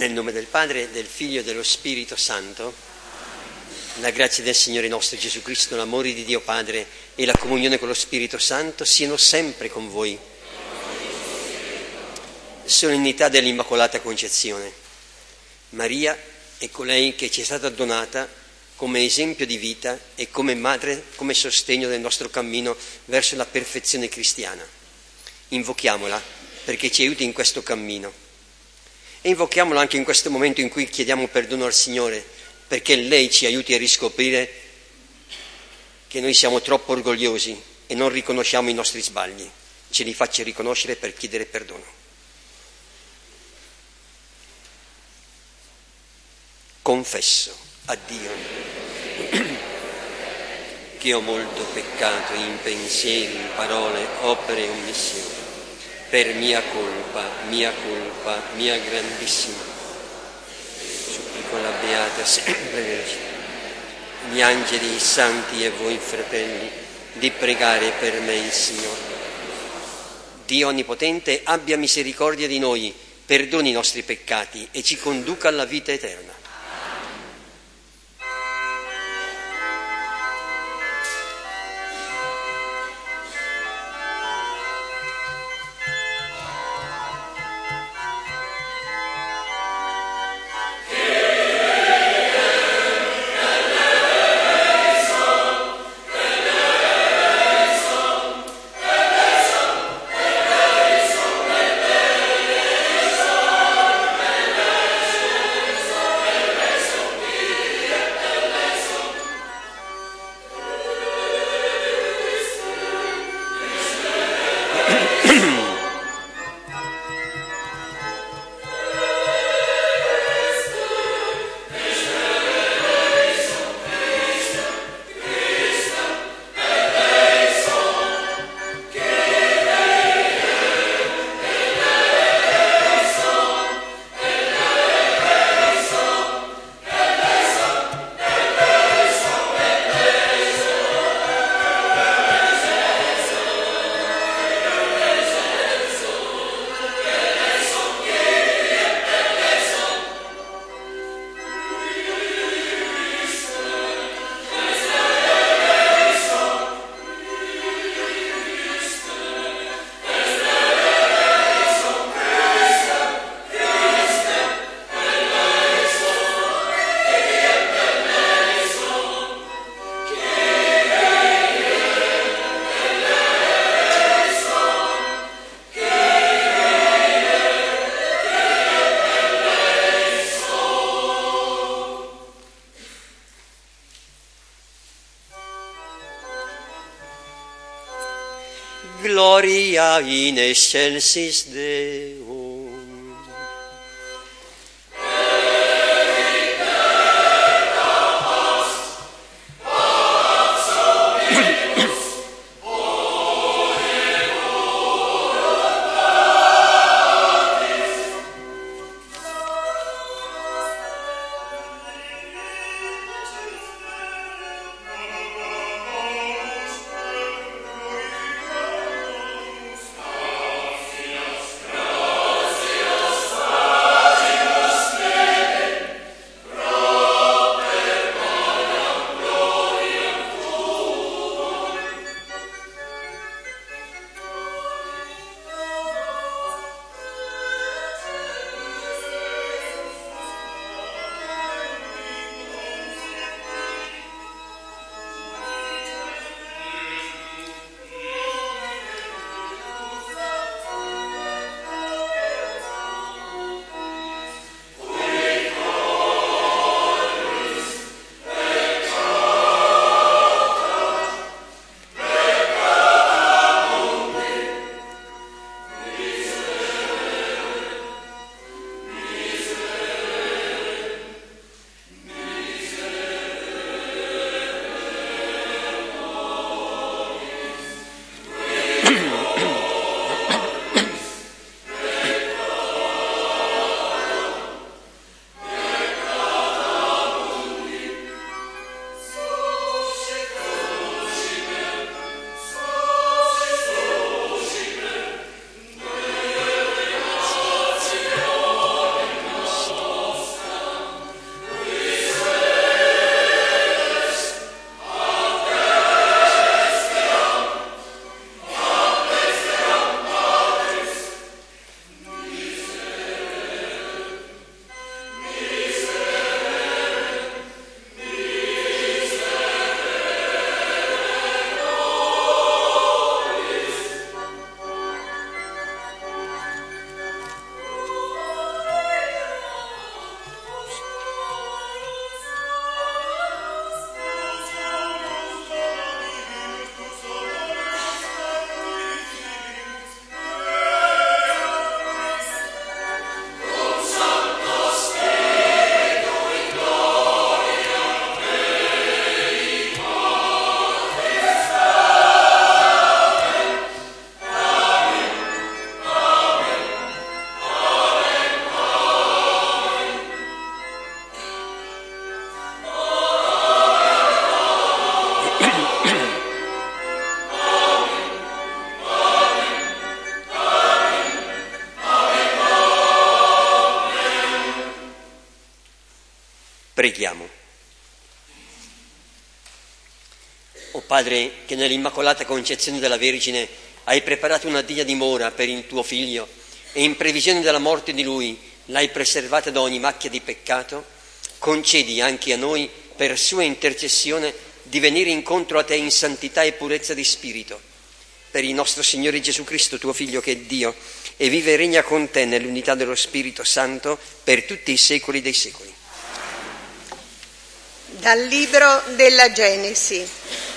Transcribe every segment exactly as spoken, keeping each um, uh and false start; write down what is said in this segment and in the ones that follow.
Nel nome del Padre, del Figlio e dello Spirito Santo, la grazia del Signore nostro Gesù Cristo, l'amore di Dio Padre e la comunione con lo Spirito Santo siano sempre con voi. Solennità dell'Immacolata Concezione. Maria è colei che ci è stata donata come esempio di vita e come madre, come sostegno del nostro cammino verso la perfezione cristiana. Invochiamola perché ci aiuti in questo cammino. E invochiamola anche in questo momento in cui chiediamo perdono al Signore, perché lei ci aiuti a riscoprire che noi siamo troppo orgogliosi e non riconosciamo i nostri sbagli. Ce li faccia riconoscere per chiedere perdono. Confesso a Dio che ho molto peccato in pensieri, in parole, opere e omissioni. Per mia colpa, mia colpa, mia grandissima. Supplico la Beata sempre Vergine, gli angeli, i santi e voi fratelli, di pregare per me il Signore. Dio Onnipotente abbia misericordia di noi, perdoni i nostri peccati e ci conduca alla vita eterna. Gloria in excelsis Deo. Gloria Preghiamo. O Padre, che nell'Immacolata Concezione della Vergine hai preparato una degna dimora per il tuo Figlio e in previsione della morte di Lui l'hai preservata da ogni macchia di peccato, concedi anche a noi, per sua intercessione, di venire incontro a Te in santità e purezza di spirito. Per il nostro Signore Gesù Cristo, tuo Figlio, che è Dio, e vive e regna con Te nell'unità dello Spirito Santo per tutti i secoli dei secoli. Dal libro della Genesi.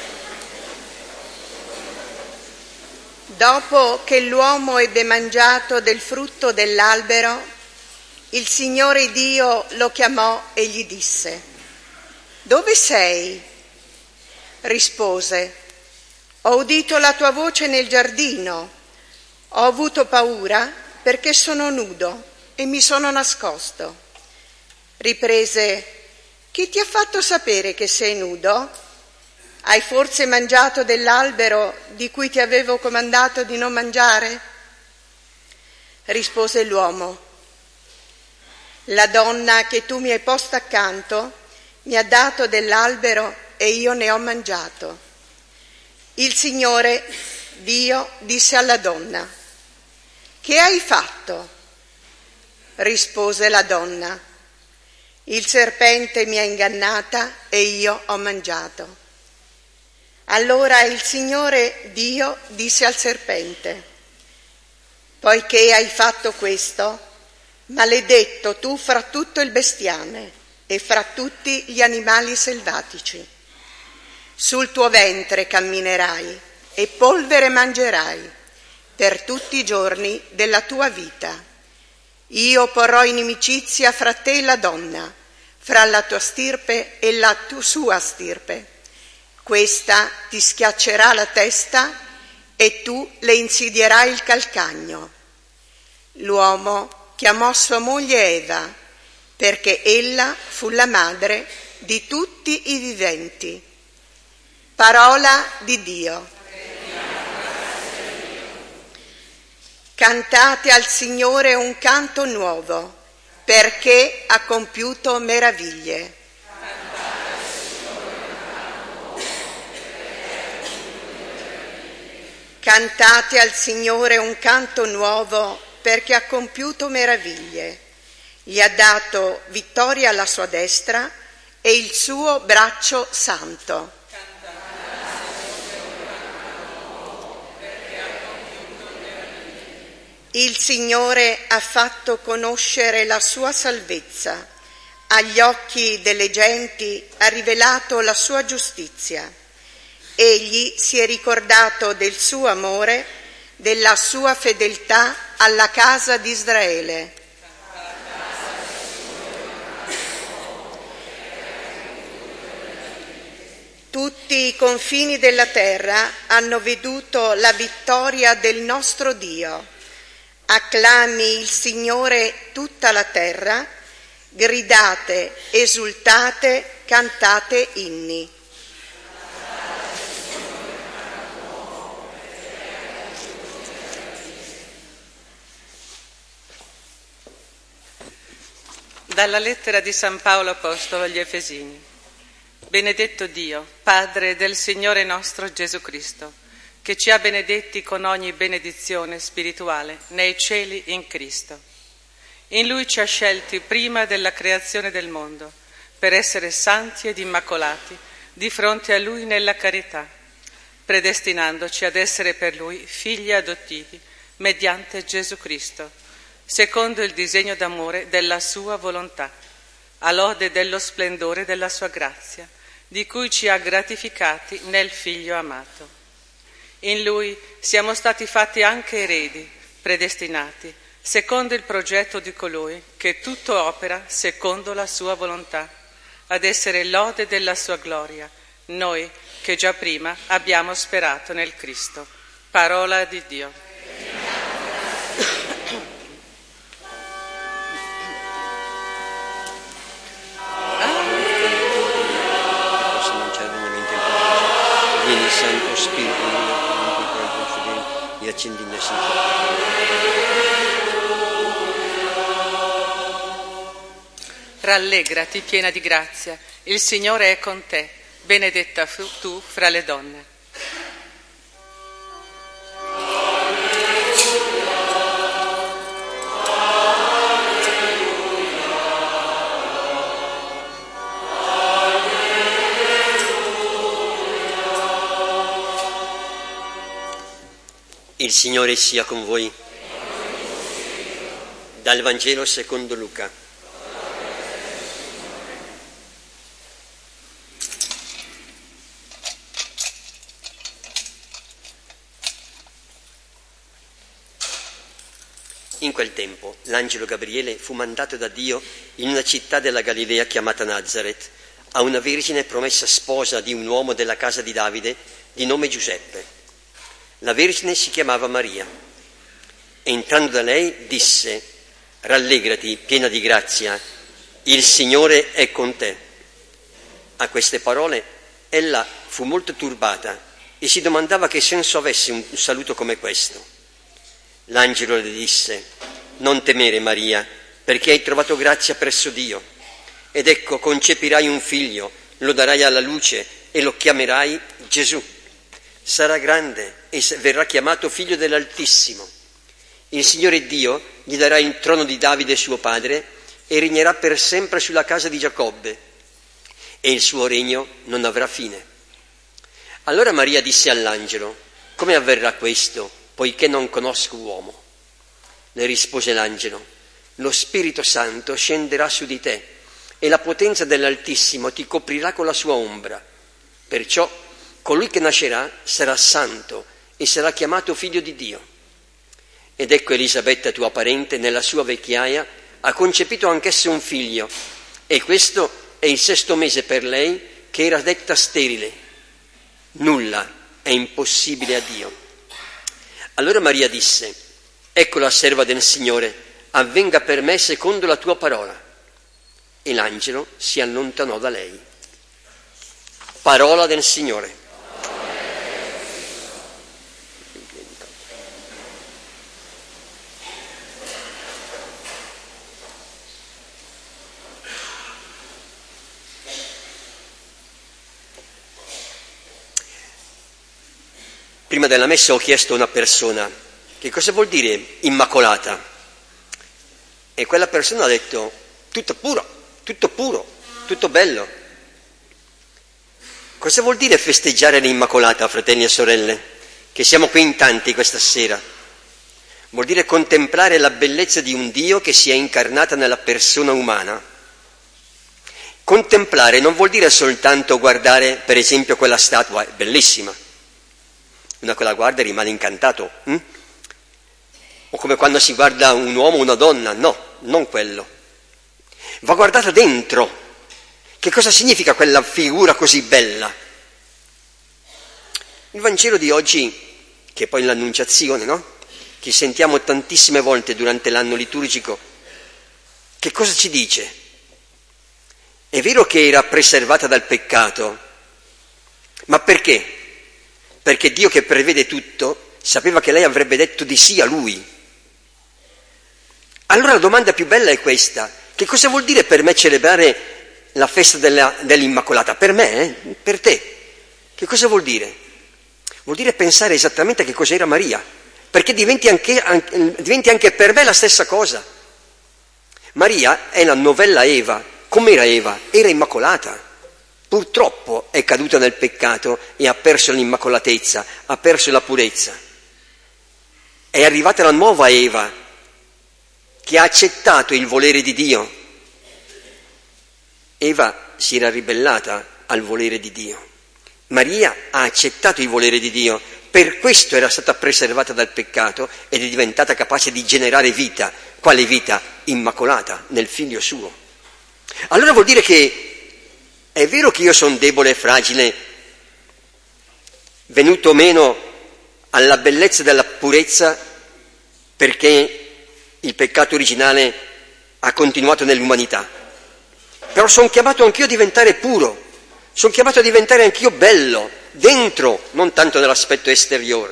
Dopo che l'uomo ebbe mangiato del frutto dell'albero, il Signore Dio lo chiamò e gli disse: «Dove sei?» Rispose: «Ho udito la tua voce nel giardino, ho avuto paura perché sono nudo e mi sono nascosto». Riprese: «Chi ti ha fatto sapere che sei nudo? Hai forse mangiato dell'albero di cui ti avevo comandato di non mangiare?» Rispose l'uomo: «La donna che tu mi hai posta accanto mi ha dato dell'albero e io ne ho mangiato». Il Signore Dio disse alla donna: «Che hai fatto?» Rispose la donna: «Il serpente mi ha ingannata e io ho mangiato». Allora il Signore Dio disse al serpente: «Poiché hai fatto questo, maledetto tu fra tutto il bestiame e fra tutti gli animali selvatici. Sul tuo ventre camminerai e polvere mangerai per tutti i giorni della tua vita. Io porrò inimicizia fra te e la donna, fra la tua stirpe e la tua sua stirpe. Questa ti schiaccerà la testa e tu le insidierai il calcagno». L'uomo chiamò sua moglie Eva, perché ella fu la madre di tutti i viventi. Parola di Dio. Cantate al Signore un canto nuovo, perché ha compiuto meraviglie. Cantate al Signore un canto nuovo, perché ha compiuto meraviglie. Gli ha dato vittoria alla sua destra e il suo braccio santo. Il Signore ha fatto conoscere la sua salvezza. Agli occhi delle genti ha rivelato la sua giustizia. Egli si è ricordato del suo amore, della sua fedeltà alla casa di Israele. Tutti i confini della terra hanno veduto la vittoria del nostro Dio. Acclami il Signore tutta la terra, gridate, esultate, cantate inni. Dalla lettera di San Paolo Apostolo agli Efesini. Benedetto Dio, Padre del Signore nostro Gesù Cristo, che ci ha benedetti con ogni benedizione spirituale nei cieli in Cristo. In Lui ci ha scelti prima della creazione del mondo, per essere santi ed immacolati di fronte a Lui nella carità, predestinandoci ad essere per Lui figli adottivi mediante Gesù Cristo, secondo il disegno d'amore della sua volontà, a lode dello splendore della sua grazia, di cui ci ha gratificati nel Figlio amato. In Lui siamo stati fatti anche eredi, predestinati, secondo il progetto di colui che tutto opera secondo la sua volontà, ad essere lode della sua gloria, noi che già prima abbiamo sperato nel Cristo. Parola di Dio. Vieni Santo Spirito, e accendi il nostro cuore. Rallegrati, piena di grazia, il Signore è con te, benedetta tu fra le donne. Il Signore sia con voi. Dal Vangelo secondo Luca. In quel tempo l'angelo Gabriele fu mandato da Dio in una città della Galilea chiamata Nazaret, a una vergine promessa sposa di un uomo della casa di Davide di nome Giuseppe. La vergine si chiamava Maria. Entrando da lei disse: rallegrati, piena di grazia, il Signore è con te. A queste parole ella fu molto turbata e si domandava che senso avesse un saluto come questo. L'angelo le disse: non temere, Maria, perché hai trovato grazia presso Dio. Ed ecco, concepirai un figlio, lo darai alla luce e lo chiamerai Gesù. Sarà grande e verrà chiamato figlio dell'Altissimo. Il Signore Dio gli darà il trono di Davide suo padre e regnerà per sempre sulla casa di Giacobbe, e il suo regno non avrà fine. Allora Maria disse all'angelo: come avverrà questo, poiché non conosco uomo? Le rispose l'angelo: lo Spirito Santo scenderà su di te e la potenza dell'Altissimo ti coprirà con la sua ombra. Perciò colui che nascerà sarà santo e sarà chiamato figlio di Dio. Ed ecco Elisabetta, tua parente, nella sua vecchiaia, ha concepito anch'essa un figlio, e questo è il sesto mese per lei, che era detta sterile. Nulla è impossibile a Dio. Allora Maria disse: ecco la serva del Signore, avvenga per me secondo la tua parola. E l'angelo si allontanò da lei. Parola del Signore. Prima della messa ho chiesto a una persona: che cosa vuol dire immacolata? E quella persona ha detto: tutto puro, tutto puro, tutto bello. Cosa vuol dire festeggiare l'Immacolata, fratelli e sorelle, che siamo qui in tanti questa sera? Vuol dire contemplare la bellezza di un Dio che si è incarnata nella persona umana. Contemplare non vuol dire soltanto guardare, per esempio, quella statua, è bellissima. Una che la guarda e rimane incantato. Hm? O come quando si guarda un uomo o una donna. No, non quello. Va guardata dentro. Che cosa significa quella figura così bella? Il Vangelo di oggi, che è poi l'Annunciazione, no? Che sentiamo tantissime volte durante l'anno liturgico, che cosa ci dice? È vero che era preservata dal peccato, ma perché? Perché Dio, che prevede tutto, sapeva che lei avrebbe detto di sì a Lui. Allora la domanda più bella è questa: che cosa vuol dire per me celebrare la festa della, dell'Immacolata? Per me, eh? Per te. Che cosa vuol dire? Vuol dire pensare esattamente a che cos'era Maria, perché diventi anche, anche, diventi anche per me la stessa cosa. Maria è la novella Eva. Com'era Eva? Era immacolata. Purtroppo è caduta nel peccato e ha perso l'immacolatezza, ha perso la purezza. È arrivata la nuova Eva, che ha accettato il volere di Dio. Eva si era ribellata al volere di Dio. Maria ha accettato il volere di Dio, per questo era stata preservata dal peccato ed è diventata capace di generare vita. Quale vita? Immacolata, nel Figlio suo. Allora vuol dire che è vero che io sono debole e fragile, venuto meno alla bellezza della purezza, perché il peccato originale ha continuato nell'umanità. Però sono chiamato anch'io a diventare puro, sono chiamato a diventare anch'io bello, dentro, non tanto nell'aspetto esteriore.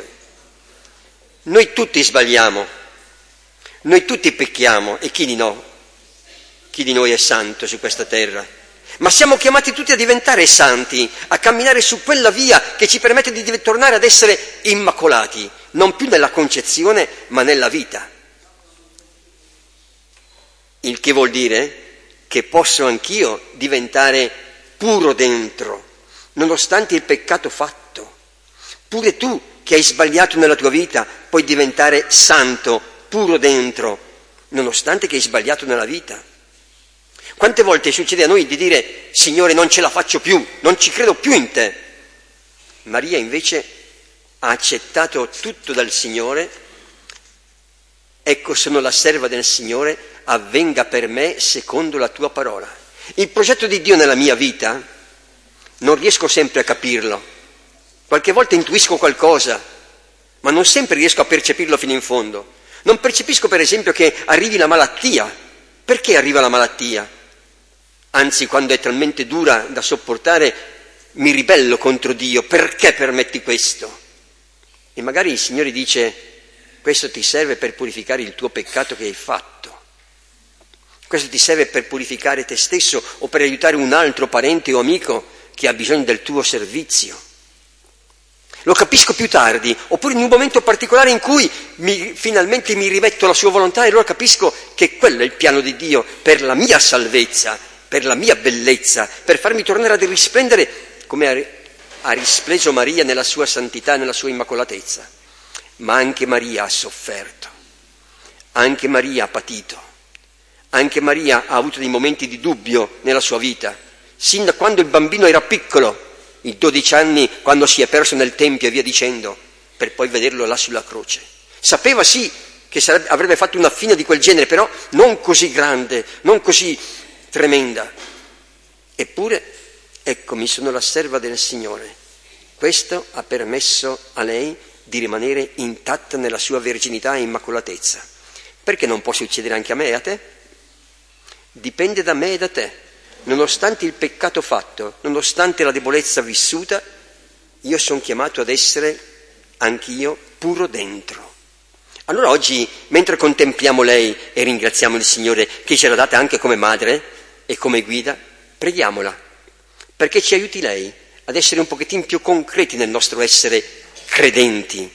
Noi tutti sbagliamo, noi tutti pecchiamo, e chi di no? chi di noi è santo su questa terra, ma siamo chiamati tutti a diventare santi, a camminare su quella via che ci permette di tornare ad essere immacolati, non più nella concezione, ma nella vita. Il che vuol dire che posso anch'io diventare puro dentro, nonostante il peccato fatto. Pure tu che hai sbagliato nella tua vita puoi diventare santo, puro dentro, nonostante che hai sbagliato nella vita. Quante volte succede a noi di dire: Signore, non ce la faccio più, non ci credo più in te. Maria invece ha accettato tutto dal Signore. Ecco, sono la serva del Signore, avvenga per me secondo la tua parola. Il progetto di Dio nella mia vita non riesco sempre a capirlo. Qualche volta intuisco qualcosa, ma non sempre riesco a percepirlo fino in fondo. Non percepisco, per esempio, che arrivi la malattia. Perché arriva la malattia? Anzi, quando è talmente dura da sopportare, mi ribello contro Dio. Perché permetti questo? E magari il Signore dice: questo ti serve per purificare il tuo peccato che hai fatto. Questo ti serve per purificare te stesso o per aiutare un altro parente o amico che ha bisogno del tuo servizio. Lo capisco più tardi, oppure in un momento particolare in cui mi, finalmente mi rimetto alla sua volontà, e allora capisco che quello è il piano di Dio per la mia salvezza, per la mia bellezza, per farmi tornare ad risplendere come ha rispleso Maria nella sua santità, nella sua immacolatezza. Ma anche Maria ha sofferto, anche Maria ha patito, anche Maria ha avuto dei momenti di dubbio nella sua vita, sin da quando il bambino era piccolo, i dodici anni, quando si è perso nel Tempio e via dicendo, per poi vederlo là sulla croce. Sapeva sì che sarebbe, avrebbe fatto una fine di quel genere, però non così grande, non così tremenda. Eppure, eccomi, sono la serva del Signore. Questo ha permesso a lei di rimanere intatta nella sua verginità e immacolatezza. Perché non può succedere anche a me e a te? Dipende da me e da te. Nonostante il peccato fatto, nonostante la debolezza vissuta, io sono chiamato ad essere anch'io puro dentro. Allora oggi, mentre contempliamo lei e ringraziamo il Signore che ce l'ha data anche come madre e come guida, preghiamola, perché ci aiuti lei ad essere un pochettino più concreti nel nostro essere credenti.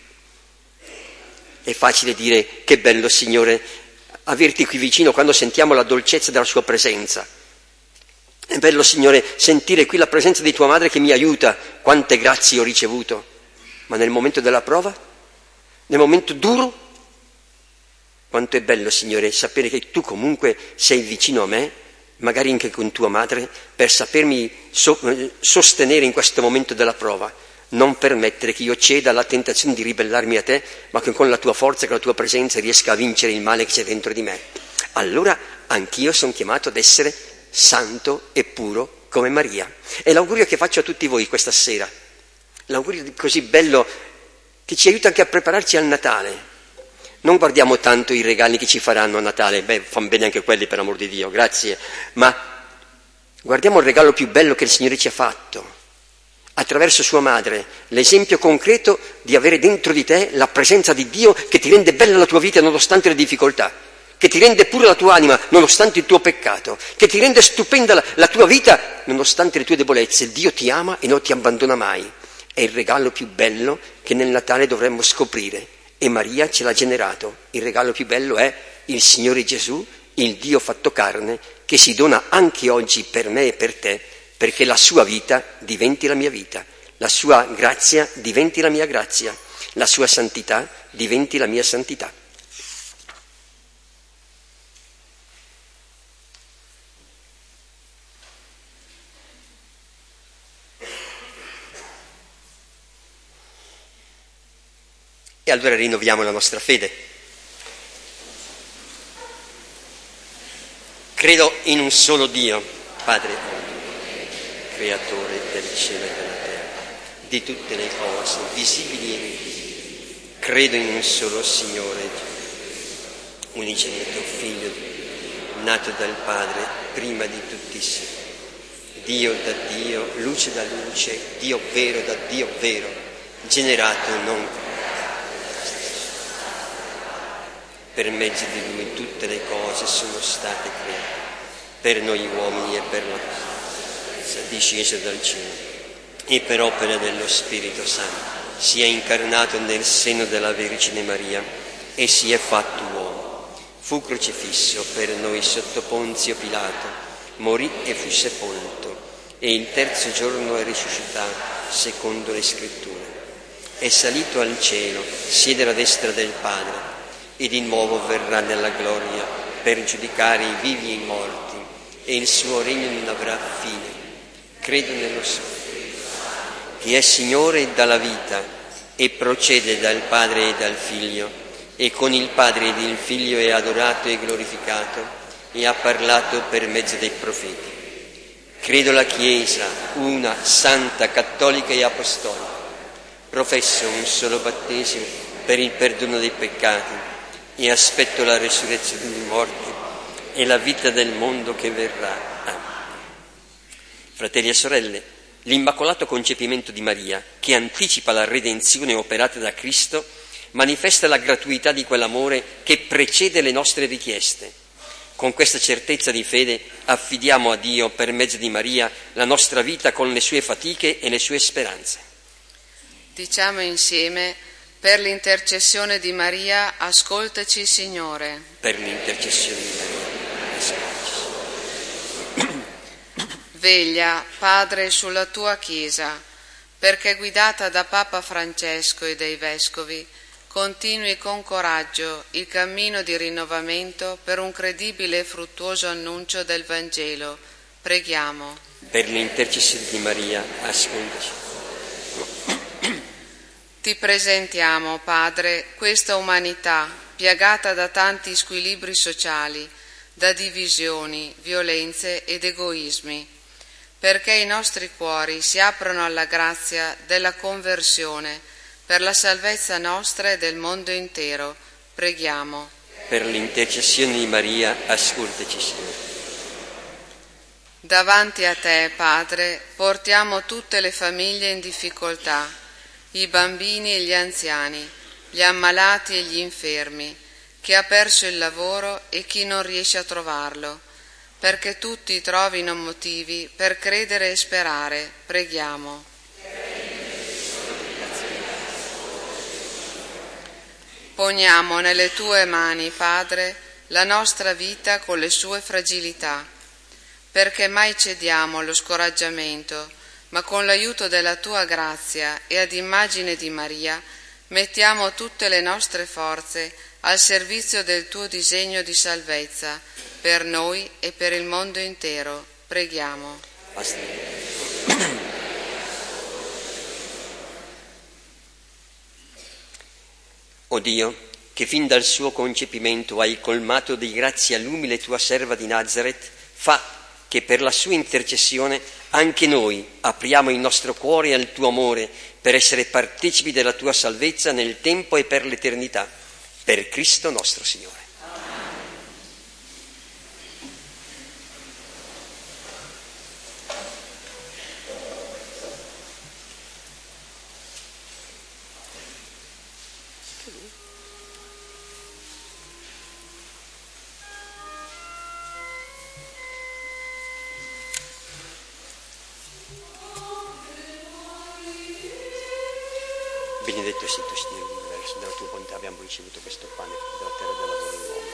È facile dire: che bello, Signore, averti qui vicino quando sentiamo la dolcezza della sua presenza. È bello, Signore, sentire qui la presenza di tua madre che mi aiuta. Quante grazie ho ricevuto. Ma nel momento della prova, nel momento duro, quanto è bello, Signore, sapere che tu comunque sei vicino a me, magari anche con tua madre, per sapermi so- sostenere in questo momento della prova. Non permettere che io ceda alla tentazione di ribellarmi a te, ma che con la tua forza, con la tua presenza riesca a vincere il male che c'è dentro di me. Allora anch'io sono chiamato ad essere santo e puro come Maria. È l'augurio che faccio a tutti voi questa sera, l'augurio così bello che ci aiuta anche a prepararci al Natale. Non guardiamo tanto i regali che ci faranno a Natale, beh, fanno bene anche quelli, per amor di Dio, grazie, ma guardiamo il regalo più bello che il Signore ci ha fatto, attraverso sua madre, l'esempio concreto di avere dentro di te la presenza di Dio che ti rende bella la tua vita nonostante le difficoltà, che ti rende pure la tua anima nonostante il tuo peccato, che ti rende stupenda la, la tua vita nonostante le tue debolezze. Dio ti ama e non ti abbandona mai. È il regalo più bello che nel Natale dovremmo scoprire, e Maria ce l'ha generato. Il regalo più bello è il Signore Gesù, il Dio fatto carne, che si dona anche oggi per me e per te, perché la sua vita diventi la mia vita, la sua grazia diventi la mia grazia, la sua santità diventi la mia santità. E allora rinnoviamo la nostra fede. Credo in un solo Dio, Padre, creatore del cielo e della terra, di tutte le cose, visibili e invisibili. Credo in un solo Signore, unigenito Figlio, nato dal Padre, prima di tutti i secoli. Dio da Dio, luce da luce, Dio vero da Dio vero, generato non per mezzo di Lui tutte le cose sono state create. per noi uomini e per la discesa dal cielo, e per opera dello Spirito Santo si è incarnato nel seno della Vergine Maria e si è fatto uomo. Fu crocifisso per noi sotto Ponzio Pilato, morì e fu sepolto, e il terzo giorno è risuscitato secondo le Scritture. È salito al cielo, siede alla destra del Padre, e di nuovo verrà nella gloria per giudicare i vivi e i morti, e il suo regno non avrà fine. Credo nello Spirito, che è Signore e dà la vita, e procede dal Padre e dal Figlio, e con il Padre ed il Figlio è adorato e glorificato, e ha parlato per mezzo dei profeti. Credo la Chiesa, una, santa, cattolica e apostolica. Professo un solo battesimo per il perdono dei peccati e aspetto la resurrezione dei morti e la vita del mondo che verrà. Amen. Fratelli e sorelle, l'immacolato concepimento di Maria, che anticipa la redenzione operata da Cristo, manifesta la gratuità di quell'amore che precede le nostre richieste. Con questa certezza di fede affidiamo a Dio, per mezzo di Maria, la nostra vita con le sue fatiche e le sue speranze. Diciamo insieme: per l'intercessione di Maria, ascoltaci, Signore. Per l'intercessione di Maria, ascoltaci. Veglia, Padre, sulla tua Chiesa, perché guidata da Papa Francesco e dai Vescovi, continui con coraggio il cammino di rinnovamento per un credibile e fruttuoso annuncio del Vangelo. Preghiamo. Per l'intercessione di Maria, ascoltaci. Ti presentiamo, Padre, questa umanità piagata da tanti squilibri sociali, da divisioni, violenze ed egoismi, perché i nostri cuori si aprano alla grazia della conversione per la salvezza nostra e del mondo intero. Preghiamo. Per l'intercessione di Maria, ascoltaci, Signore. Davanti a te, Padre, portiamo tutte le famiglie in difficoltà, i bambini e gli anziani, gli ammalati e gli infermi, chi ha perso il lavoro e chi non riesce a trovarlo, perché tutti trovino motivi per credere e sperare. Preghiamo. Poniamo nelle tue mani, Padre, la nostra vita con le sue fragilità, perché mai cediamo allo scoraggiamento, ma con l'aiuto della tua grazia e ad immagine di Maria mettiamo tutte le nostre forze al servizio del tuo disegno di salvezza per noi e per il mondo intero. Preghiamo. O Dio, che fin dal suo concepimento hai colmato di grazia l'umile tua serva di Nazareth, fa che per la sua intercessione anche noi apriamo il nostro cuore al tuo amore per essere partecipi della tua salvezza nel tempo e per l'eternità. Per Cristo nostro Signore. Benedetto sei tu, Signore dell'universo, dalla tua bontà abbiamo ricevuto questo pane dalla terra del lavoro dell'uomo.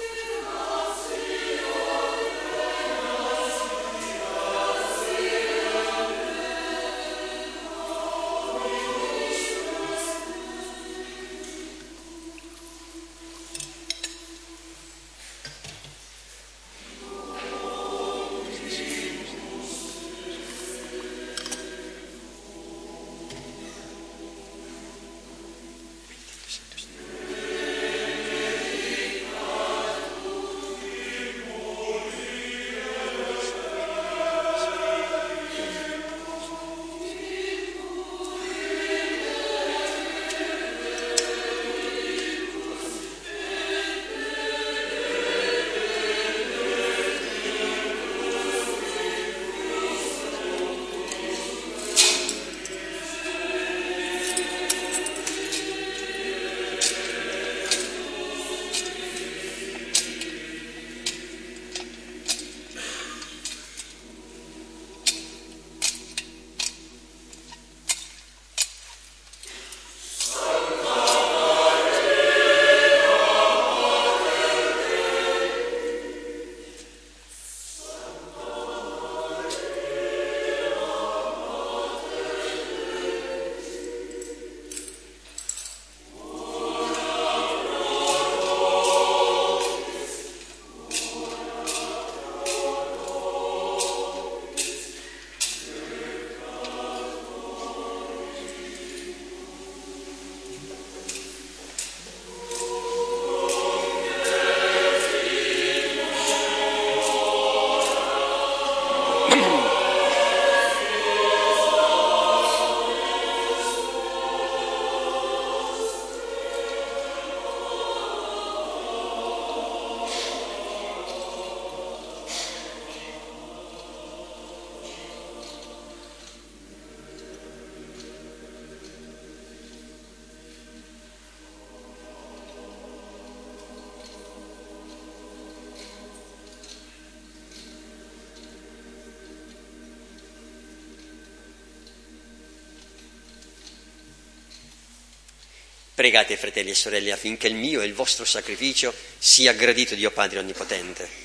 Pregate, fratelli e sorelle, affinché il mio e il vostro sacrificio sia gradito Dio Padre Onnipotente.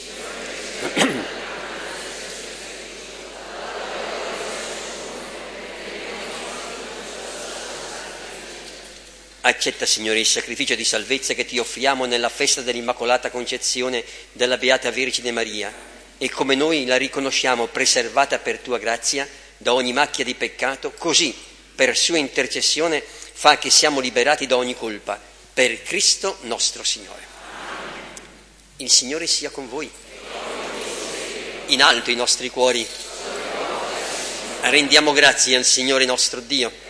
Accetta, Signore, il sacrificio di salvezza che ti offriamo nella festa dell'Immacolata Concezione della Beata Vergine Maria e come noi la riconosciamo preservata per tua grazia da ogni macchia di peccato, così per sua intercessione fa che siamo liberati da ogni colpa, per Cristo nostro Signore. Il Signore sia con voi. In alto i nostri cuori. Rendiamo grazie al Signore nostro Dio.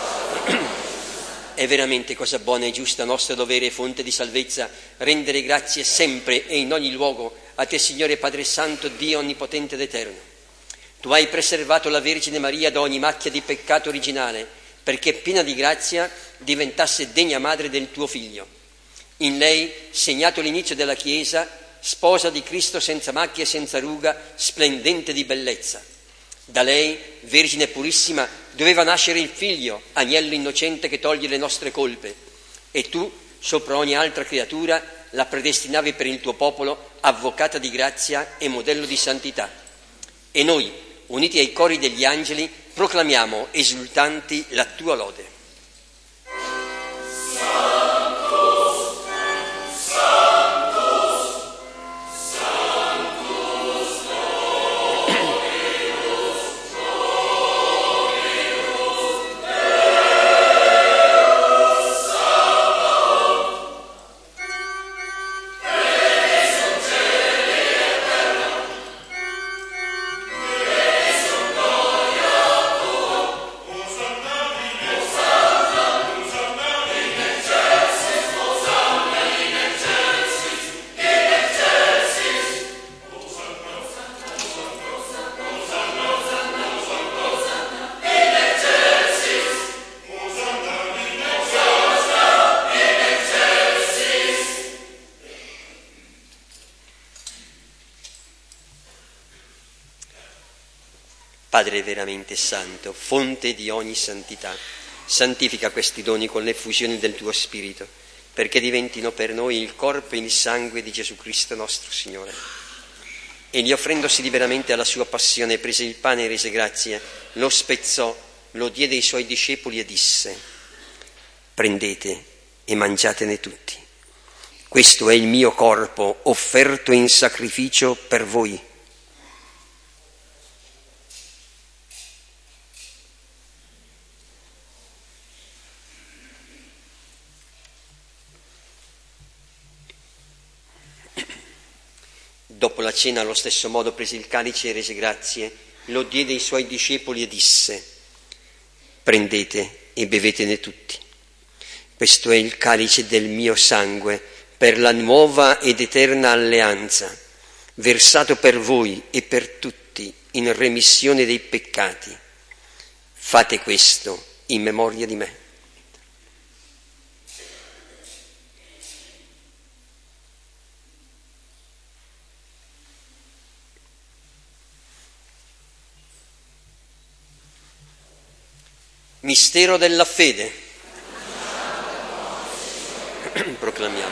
È veramente cosa buona e giusta, nostro dovere e fonte di salvezza, rendere grazie sempre e in ogni luogo a te, Signore Padre Santo, Dio Onnipotente ed Eterno. Tu hai preservato la Vergine Maria da ogni macchia di peccato originale, perché piena di grazia diventasse degna madre del tuo Figlio. In lei, segnato l'inizio della Chiesa, sposa di Cristo senza macchia e senza ruga, splendente di bellezza. Da lei, Vergine purissima, doveva nascere il Figlio, agnello innocente che toglie le nostre colpe. E tu, sopra ogni altra creatura, la predestinavi per il tuo popolo, avvocata di grazia e modello di santità. E noi, uniti ai cori degli angeli, proclamiamo esultanti la tua lode. Padre veramente santo, fonte di ogni santità, santifica questi doni con l'effusione del tuo Spirito, perché diventino per noi il corpo e il sangue di Gesù Cristo nostro Signore. Egli, offrendosi liberamente alla sua passione, prese il pane e rese grazie, lo spezzò, lo diede ai suoi discepoli e disse: prendete e mangiatene tutti. Questo è il mio corpo offerto in sacrificio per voi. Dopo la cena, allo stesso modo, prese il calice e rese grazie, lo diede ai suoi discepoli e disse: prendete e bevetene tutti. Questo è il calice del mio sangue per la nuova ed eterna alleanza, versato per voi e per tutti in remissione dei peccati. Fate questo in memoria di me. Mistero della fede. Proclamiamo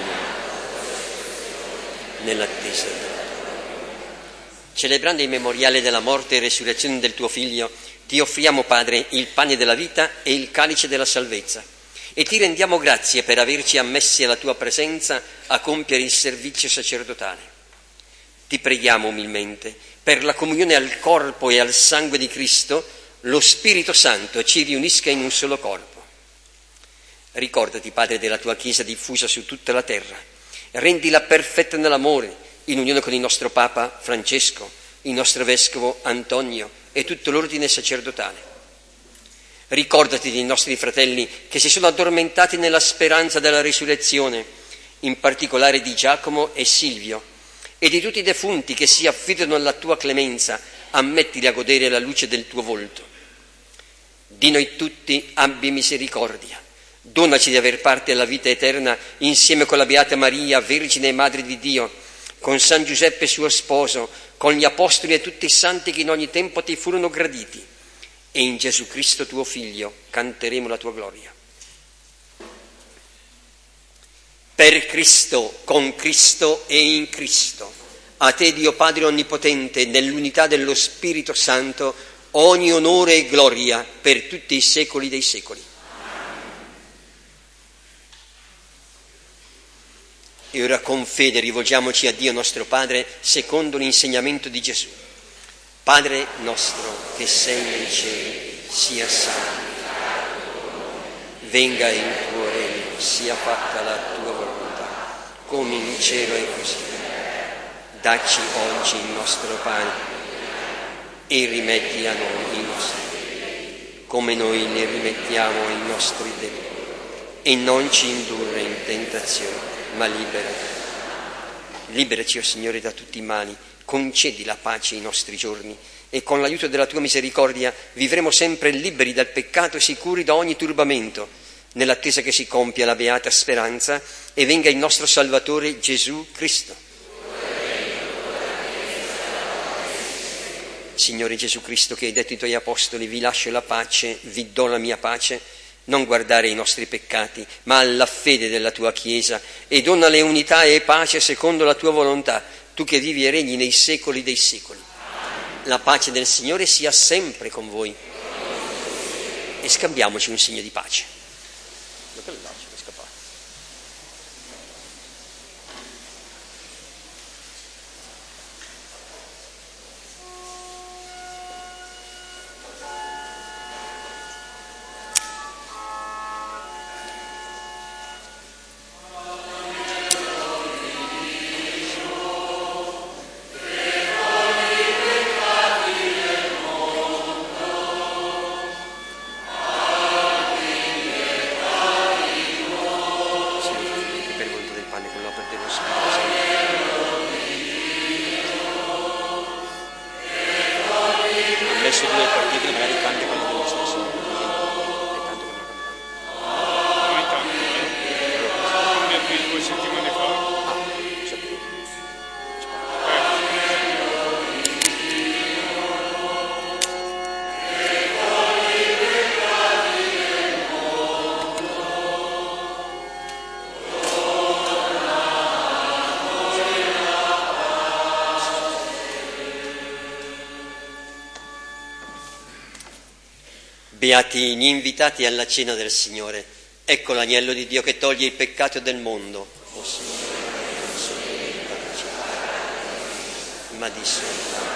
nell'attesa. Celebrando il memoriale della morte e resurrezione del tuo Figlio, ti offriamo, Padre, il pane della vita e il calice della salvezza, e ti rendiamo grazie per averci ammessi alla tua presenza a compiere il servizio sacerdotale. Ti preghiamo umilmente per la comunione al corpo e al sangue di Cristo, lo Spirito Santo ci riunisca in un solo corpo. Ricordati, Padre, della tua Chiesa diffusa su tutta la terra. Rendila perfetta nell'amore, in unione con il nostro Papa Francesco, il nostro Vescovo Antonio e tutto l'ordine sacerdotale. Ricordati dei nostri fratelli che si sono addormentati nella speranza della risurrezione, in particolare di Giacomo e Silvio, e di tutti i defunti che si affidano alla tua clemenza. Ammettili a godere la luce del tuo volto. Di noi tutti abbi misericordia. Donaci di aver parte alla vita eterna insieme con la Beata Maria, Vergine e Madre di Dio, con San Giuseppe suo sposo, con gli Apostoli e tutti i santi che in ogni tempo ti furono graditi. E in Gesù Cristo tuo Figlio canteremo la tua gloria. per Cristo, con Cristo e in Cristo. A te, Dio Padre Onnipotente, nell'unità dello Spirito Santo, ogni onore e gloria per tutti i secoli dei secoli. E ora con fede rivolgiamoci a Dio nostro Padre secondo l'insegnamento di Gesù. Padre nostro che sei nei cieli, sia santificato, venga il tuo regno, sia fatta la tua volontà, come in cielo e così. Dacci oggi il nostro pane e rimetti a noi i nostri debiti, come noi ne rimettiamo i nostri debiti. E non ci indurre in tentazione, ma liberaci. Liberaci, o Signore, da tutti i mali, concedi la pace ai nostri giorni e con l'aiuto della tua misericordia vivremo sempre liberi dal peccato e sicuri da ogni turbamento, nell'attesa che si compia la beata speranza e venga il nostro Salvatore Gesù Cristo. Signore Gesù Cristo, che hai detto ai tuoi apostoli: vi lascio la pace, vi do la mia pace, non guardare i nostri peccati, ma alla fede della tua Chiesa, e donale unità e pace secondo la tua volontà, tu che vivi e regni nei secoli dei secoli. La pace del Signore sia sempre con voi. E scambiamoci un segno di pace. Beati gli invitati alla cena del Signore. Ecco l'agnello di Dio che toglie il peccato del mondo. O Signore, non sono venuto a crucificare, ma di soltanto.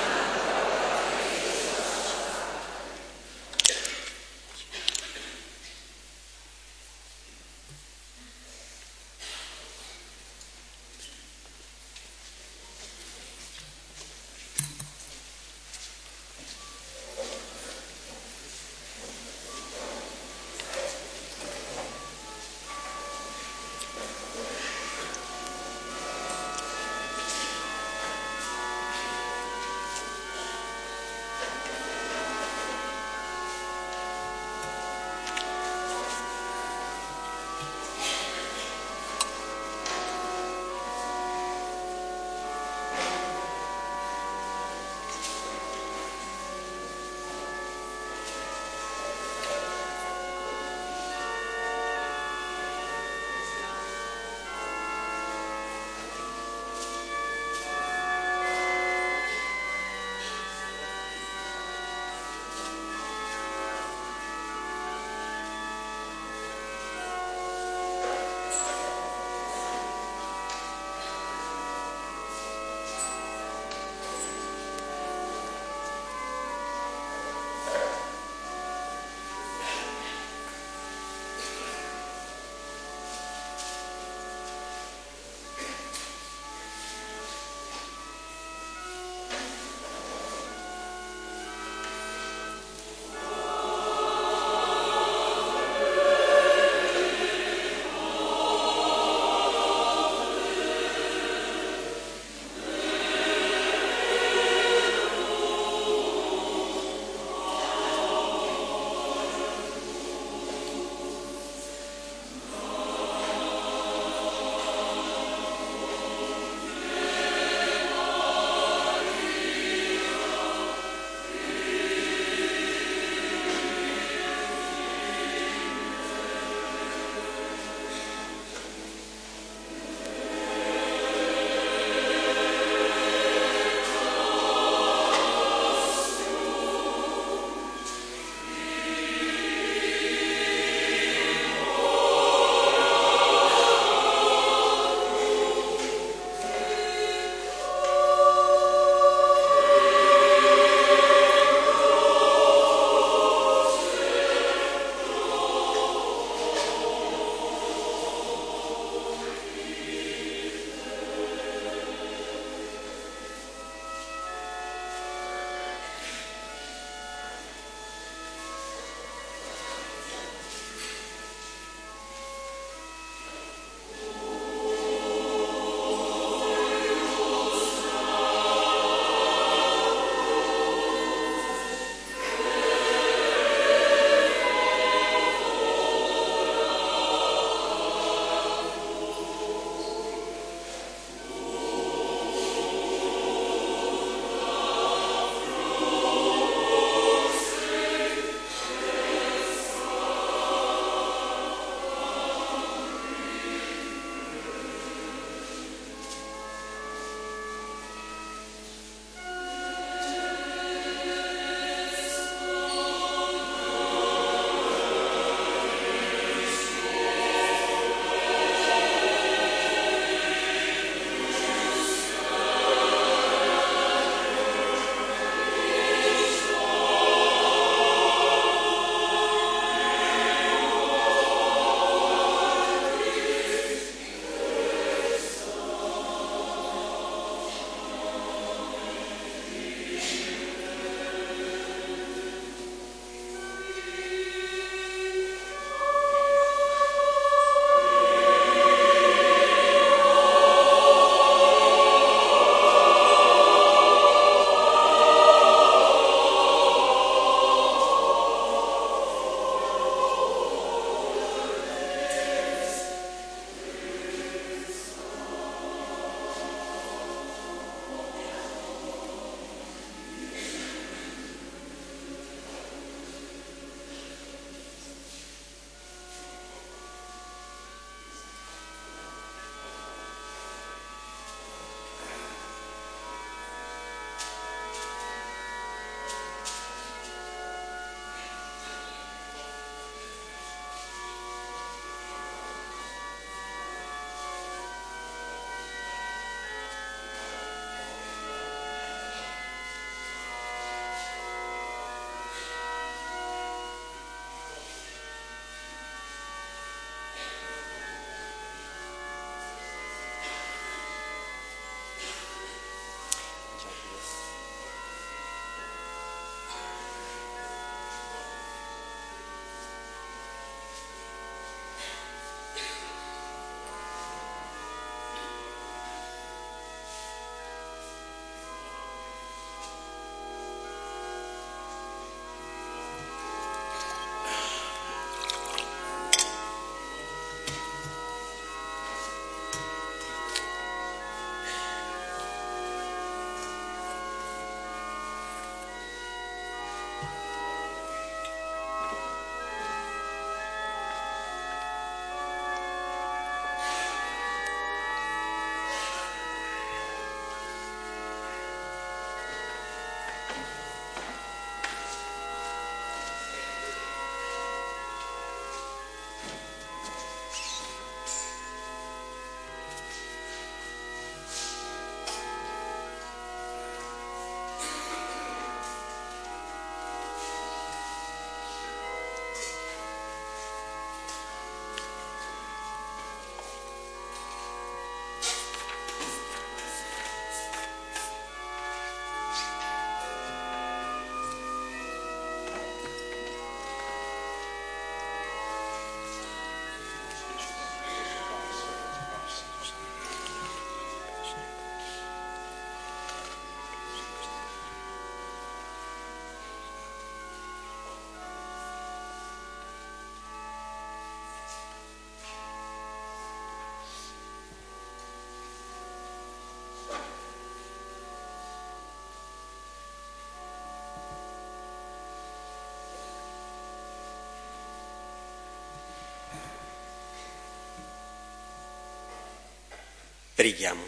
Preghiamo.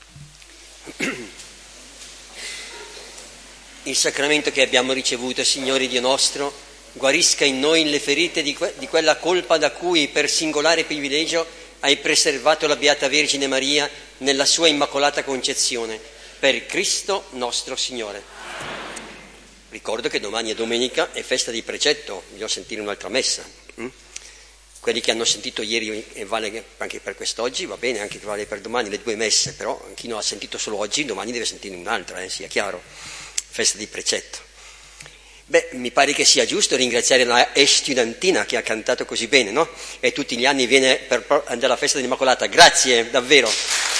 Il sacramento che abbiamo ricevuto, Signore Dio nostro, guarisca in noi le ferite di, que- di quella colpa da cui, per singolare privilegio, hai preservato la Beata Vergine Maria nella sua Immacolata Concezione, per Cristo nostro Signore. Ricordo che domani è domenica, è festa di precetto, bisogna sentire un'altra messa. Mm? Quelli che hanno sentito ieri e vale anche per quest'oggi, va bene, anche che vale per domani, le due messe, però chi non ha sentito solo oggi, domani deve sentire un'altra, eh, sia chiaro. Festa di precetto. Beh, mi pare che sia giusto ringraziare la estudiantina che ha cantato così bene, no? E tutti gli anni viene per andare alla festa dell'Immacolata. Grazie, davvero.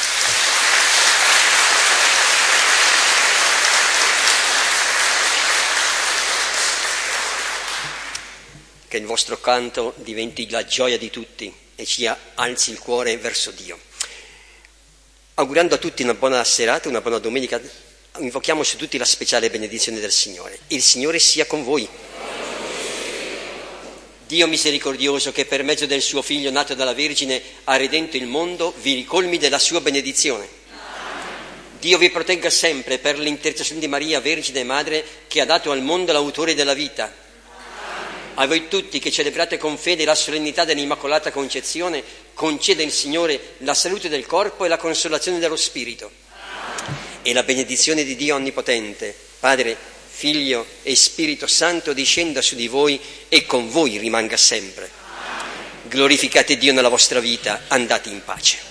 Che il vostro canto diventi la gioia di tutti e ci alzi il cuore verso Dio. Augurando a tutti una buona serata, una buona domenica, invochiamo su tutti la speciale benedizione del Signore. Il Signore sia con voi. Dio misericordioso, che per mezzo del suo Figlio nato dalla Vergine ha redento il mondo, vi ricolmi della sua benedizione. Dio vi protegga sempre per l'intercessione di Maria, Vergine e Madre, che ha dato al mondo l'autore della vita. A voi tutti che celebrate con fede la solennità dell'Immacolata Concezione, conceda il Signore la salute del corpo e la consolazione dello spirito. E la benedizione di Dio Onnipotente, Padre, Figlio e Spirito Santo discenda su di voi e con voi rimanga sempre. Glorificate Dio nella vostra vita, andate in pace.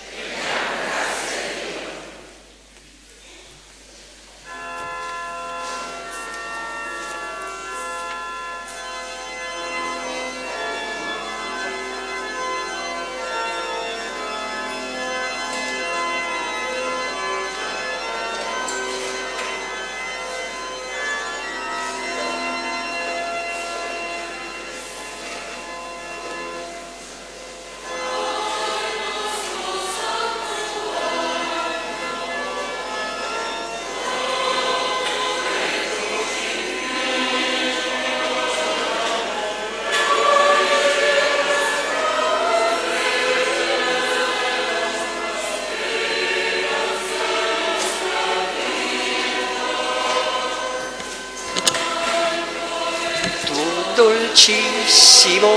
Dolcissimo,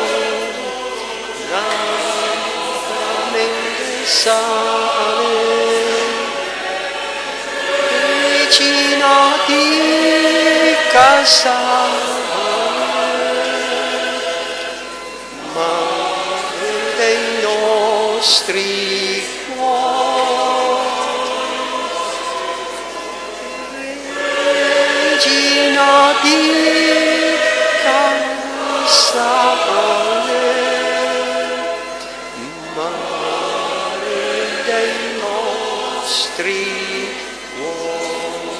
veramente sale, regina di Casale, madre dei nostri cuori, regina di Sale, mare dei nostri cuori.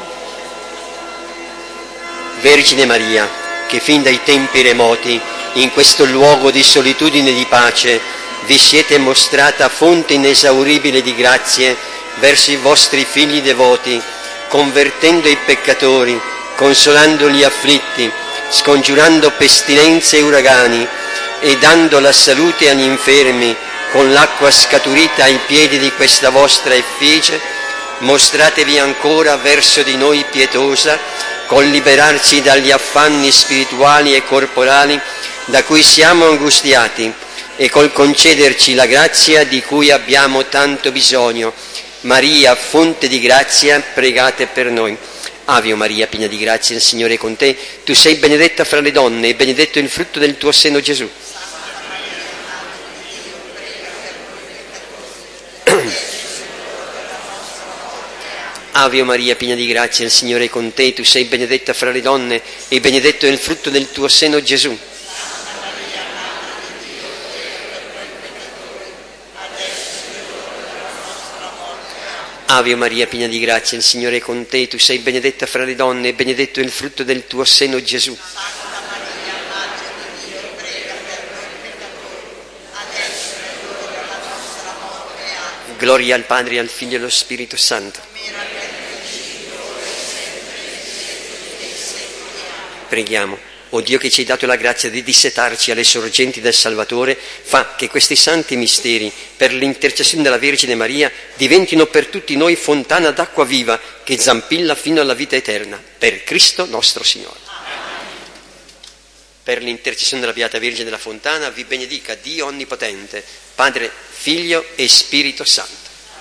Vergine Maria, che fin dai tempi remoti, in questo luogo di solitudine e di pace, vi siete mostrata fonte inesauribile di grazie verso i vostri figli devoti, convertendo i peccatori, consolando gli afflitti, scongiurando pestilenze e uragani e dando la salute agli infermi con l'acqua scaturita ai piedi di questa vostra effigie, mostratevi ancora verso di noi pietosa col liberarci dagli affanni spirituali e corporali da cui siamo angustiati e col concederci la grazia di cui abbiamo tanto bisogno. Maria, fonte di grazia, pregate per noi. Ave Maria, piena di grazia, il Signore è con te. Tu sei benedetta fra le donne e benedetto il frutto del tuo seno, Gesù. Ave Maria, piena di grazia, il Signore è con te. Tu sei benedetta fra le donne e benedetto il frutto del tuo seno, Gesù. Ave Maria, piena di grazia, il Signore è con te, tu sei benedetta fra le donne e benedetto il frutto del tuo seno, Gesù. Santa Maria, Madre di Dio, prega per noi peccatori, adesso è l'ora della nostra morte. Amen. Gloria al Padre, al Figlio e allo Spirito Santo. Preghiamo. o Dio che ci hai dato la grazia di dissetarci alle sorgenti del Salvatore, fa che questi santi misteri, per l'intercessione della Vergine Maria, diventino per tutti noi fontana d'acqua viva che zampilla fino alla vita eterna, per Cristo nostro Signore. Per l'intercessione della Beata Vergine della Fontana vi benedica Dio Onnipotente, Padre, Figlio e Spirito Santo.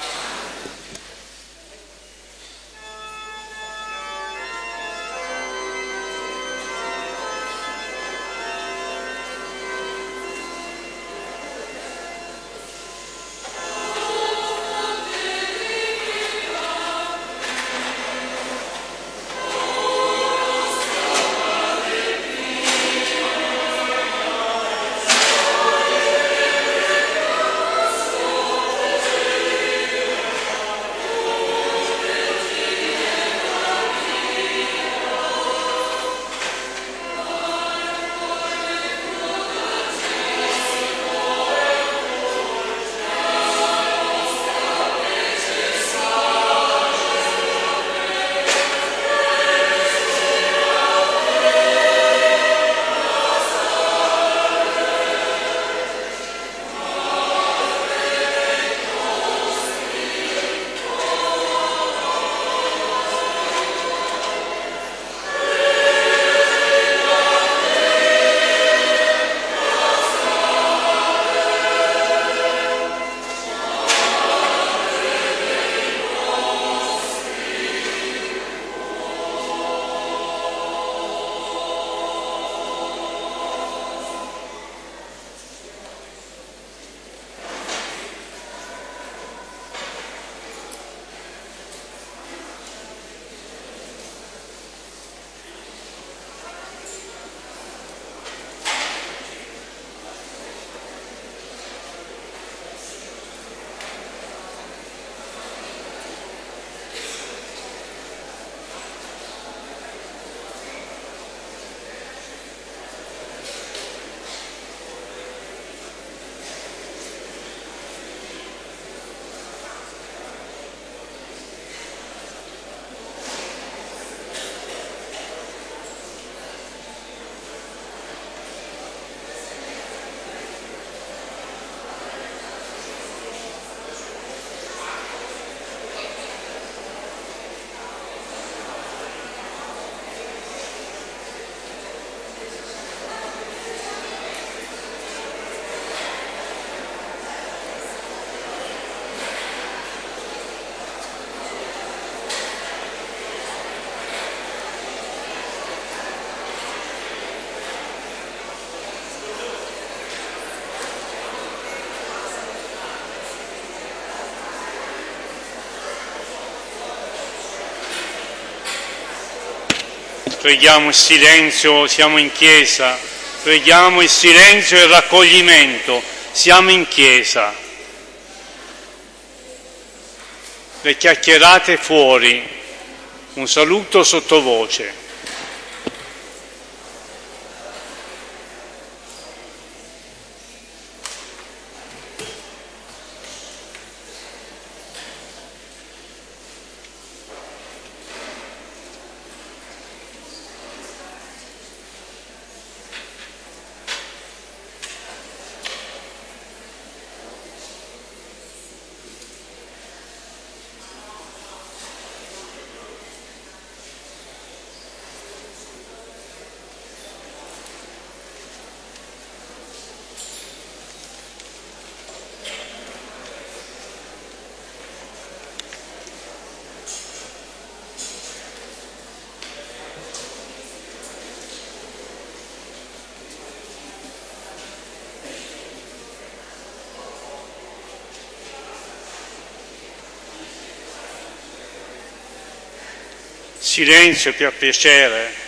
Preghiamo il silenzio, siamo in chiesa. Preghiamo il silenzio e il raccoglimento, siamo in chiesa. Le chiacchierate fuori, un saluto sottovoce. Silenzio per piacere.